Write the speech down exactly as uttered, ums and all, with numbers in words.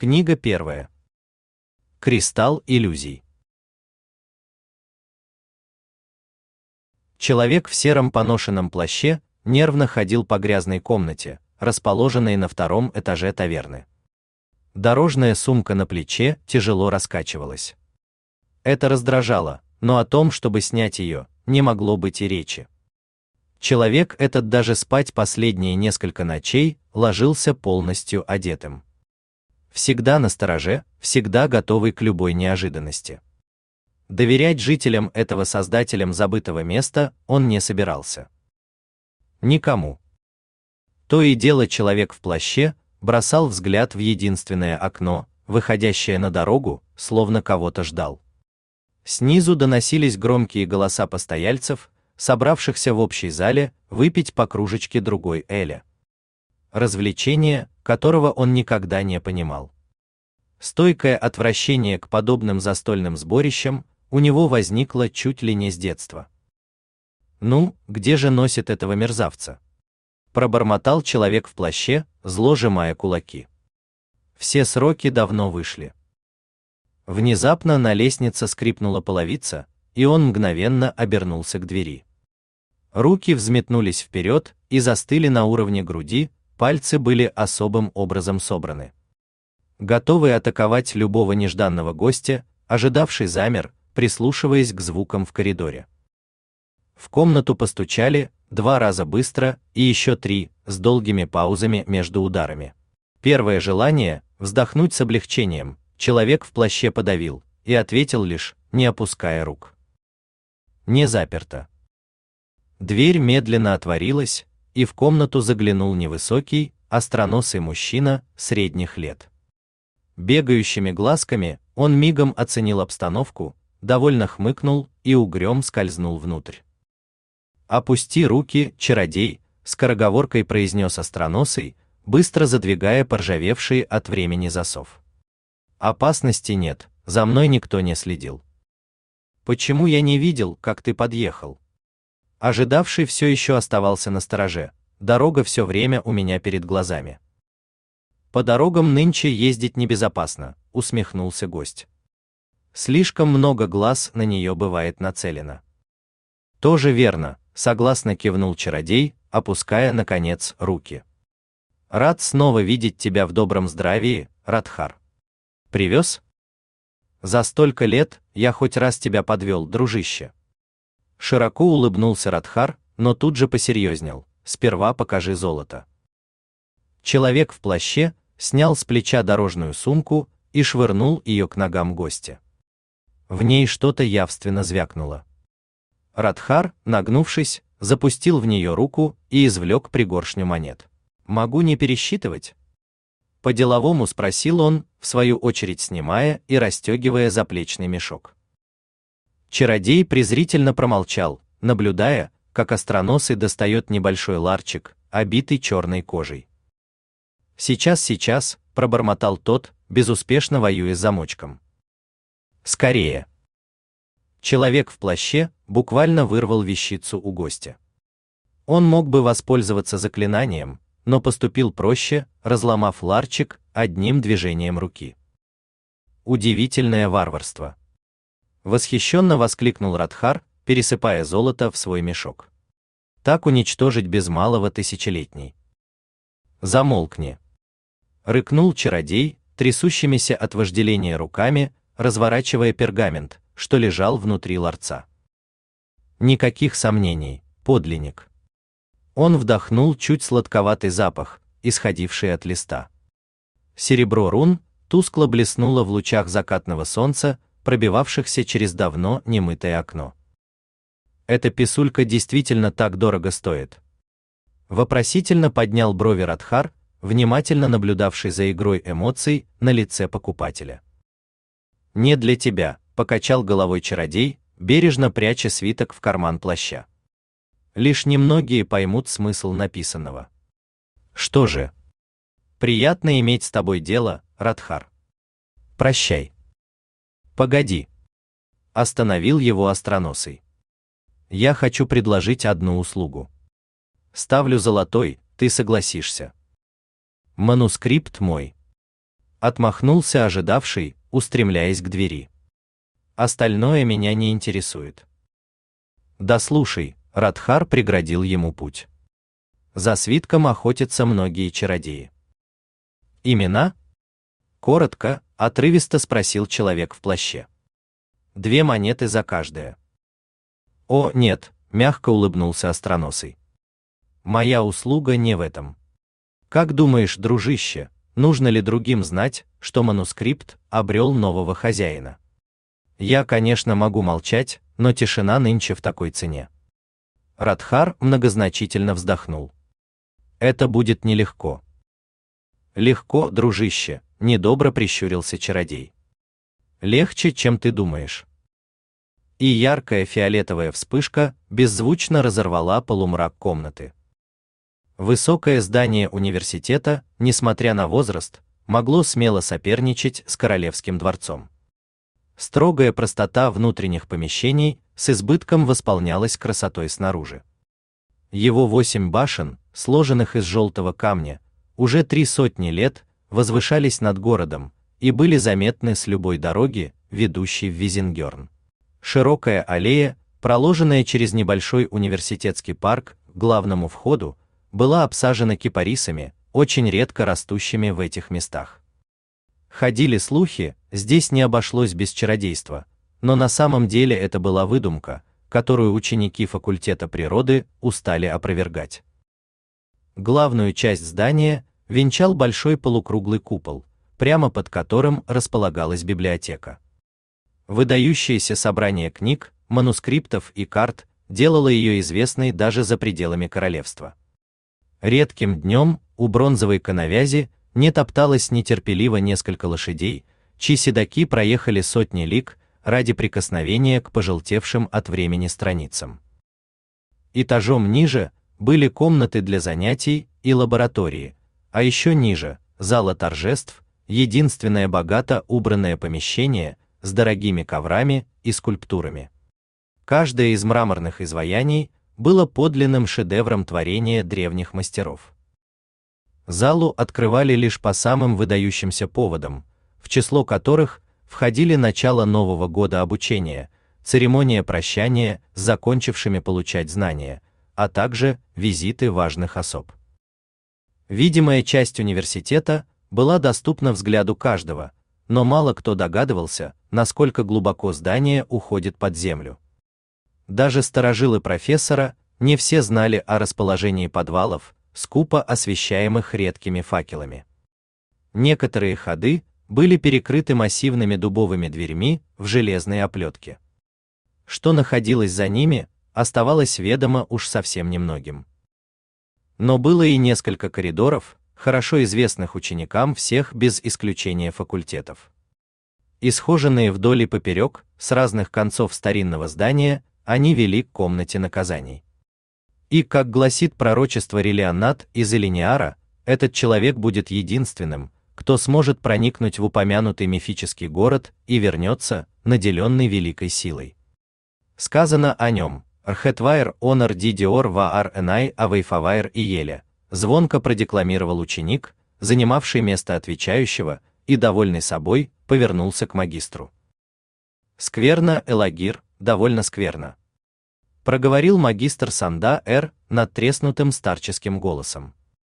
Книга первая. Кристалл иллюзий. Человек в сером поношенном плаще нервно ходил по грязной комнате, расположенной на втором этаже таверны. Дорожная сумка на плече тяжело раскачивалась. Это раздражало, но о том, чтобы снять ее, не могло быть и речи. Человек этот даже спать последние несколько ночей ложился полностью одетым. Всегда настороже, всегда готовый к любой неожиданности. Доверять жителям этого создателям забытого места он не собирался. Никому. То и дело человек в плаще бросал взгляд в единственное окно, выходящее на дорогу, словно кого-то ждал. Снизу доносились громкие голоса постояльцев, собравшихся в общей зале выпить по кружечке другой эля. Развлечение, которого он никогда не понимал. Стойкое отвращение к подобным застольным сборищам у него возникло чуть ли не с детства. «Ну, где же носит этого мерзавца?» Пробормотал человек в плаще, зло сжимая кулаки. Все сроки давно вышли. Внезапно на лестнице скрипнула половица, и он мгновенно обернулся к двери. Руки взметнулись вперед и застыли на уровне груди, пальцы были особым образом собраны. Готовый атаковать любого нежданного гостя, ожидавший замер, прислушиваясь к звукам в коридоре. В комнату постучали два раза быстро и еще три, с долгими паузами между ударами. Первое желание — вздохнуть с облегчением — человек в плаще подавил и ответил лишь, не опуская рук. Не заперто. Дверь медленно отворилась, и в комнату заглянул невысокий, остроносый мужчина средних лет. Бегающими глазками он мигом оценил обстановку, довольно хмыкнул и угрём скользнул внутрь. «Опусти руки, чародей», — скороговоркой произнес остроносый, быстро задвигая поржавевший от времени засов. «Опасности нет, за мной никто не следил». «Почему я не видел, как ты подъехал?» Ожидавший все еще оставался настороже. Дорога все время у меня перед глазами. «По дорогам нынче ездить небезопасно», — усмехнулся гость. «Слишком много глаз на нее бывает нацелено». «Тоже верно», — согласно кивнул чародей, опуская, наконец, руки. «Рад снова видеть тебя в добром здравии, Радхар. Привез? За столько лет я хоть раз тебя подвел, дружище». Широко улыбнулся Радхар, но тут же посерьезнел. «Сперва покажи золото». Человек в плаще снял с плеча дорожную сумку и швырнул ее к ногам гостя. В ней что-то явственно звякнуло. Радхар, нагнувшись, запустил в нее руку и извлек пригоршню монет. «Могу не пересчитывать?» По-деловому спросил он, в свою очередь снимая и расстегивая заплечный мешок. Чародей презрительно промолчал, наблюдая, как остроносый достает небольшой ларчик, обитый черной кожей. «Сейчас, сейчас», — пробормотал тот, безуспешно воюя с замочком. «Скорее!» Человек в плаще буквально вырвал вещицу у гостя. Он мог бы воспользоваться заклинанием, но поступил проще, разломав ларчик одним движением руки. Удивительное варварство! Восхищенно воскликнул Радхар, пересыпая золото в свой мешок. Так уничтожить без малого тысячелетний. «Замолкни!» Рыкнул чародей, трясущимися от вожделения руками, разворачивая пергамент, что лежал внутри ларца. Никаких сомнений, подлинник. Он вдохнул чуть сладковатый запах, исходивший от листа. Серебро рун тускло блеснуло в лучах закатного солнца, пробивавшихся через давно немытое окно. «Эта писулька действительно так дорого стоит?» Вопросительно поднял брови Радхар, внимательно наблюдавший за игрой эмоций на лице покупателя. «Не для тебя», — покачал головой чародей, бережно пряча свиток в карман плаща. «Лишь немногие поймут смысл написанного». «Что же? Приятно иметь с тобой дело, Радхар. Прощай». «Погоди», — остановил его остроносый. «Я хочу предложить одну услугу. Ставлю золотой, ты согласишься». «Манускрипт мой». Отмахнулся ожидавший, устремляясь к двери. Остальное меня не интересует. Да слушай, Радхар преградил ему путь. За свитком охотятся многие чародеи. Имена? Коротко, отрывисто спросил человек в плаще. Две монеты за каждое. О, нет, мягко улыбнулся остроносый. Моя услуга не в этом. Как думаешь, дружище, нужно ли другим знать, что манускрипт обрел нового хозяина? Я, конечно, могу молчать, но тишина нынче в такой цене. Радхар многозначительно вздохнул. Это будет нелегко. Легко, дружище, недобро прищурился чародей. Легче, чем ты думаешь. И яркая фиолетовая вспышка беззвучно разорвала полумрак комнаты. Высокое здание университета, несмотря на возраст, могло смело соперничать с королевским дворцом. Строгая простота внутренних помещений с избытком восполнялась красотой снаружи. Его восемь башен, сложенных из желтого камня, уже три сотни лет возвышались над городом и были заметны с любой дороги, ведущей в Визенгерн. Широкая аллея, проложенная через небольшой университетский парк к главному входу, была обсажена кипарисами, очень редко растущими в этих местах. Ходили слухи, здесь не обошлось без чародейства, но на самом деле это была выдумка, которую ученики факультета природы устали опровергать. Главную часть здания венчал большой полукруглый купол, прямо под которым располагалась библиотека. Выдающееся собрание книг, манускриптов и карт делало ее известной даже за пределами королевства. Редким днем у бронзовой коновязи не топталось нетерпеливо несколько лошадей, чьи седаки проехали сотни лиг ради прикосновения к пожелтевшим от времени страницам. Этажом ниже были комнаты для занятий и лаборатории, а еще ниже — зала торжеств, единственное богато убранное помещение с дорогими коврами и скульптурами. Каждое из мраморных изваяний было подлинным шедевром творения древних мастеров. Залу открывали лишь по самым выдающимся поводам, в число которых входили начало Нового года обучения, церемония прощания с закончившими получать знания, а также визиты важных особ. Видимая часть университета была доступна взгляду каждого, но мало кто догадывался, насколько глубоко здание уходит под землю. Даже старожилы профессора не все знали о расположении подвалов, скупо освещаемых редкими факелами. Некоторые ходы были перекрыты массивными дубовыми дверьми в железной оплетке. Что находилось за ними, оставалось ведомо уж совсем немногим. Но было и несколько коридоров, хорошо известных ученикам всех без исключения факультетов. Исхоженные вдоль и поперек, с разных концов старинного здания, они вели к комнате наказаний. И, как гласит пророчество Релианнат из Элиниара, этот человек будет единственным, кто сможет проникнуть в упомянутый мифический город и вернется, наделенный великой силой. Сказано о нем: «Рхетвайр онор дидиор ваар энай авейфавайр и еле», звонко продекламировал ученик, занимавший место отвечающего, и, довольный собой, повернулся к магистру. «Скверно, Элагир, довольно скверно», проговорил магистр Санда-Эр надтреснутым старческим голосом.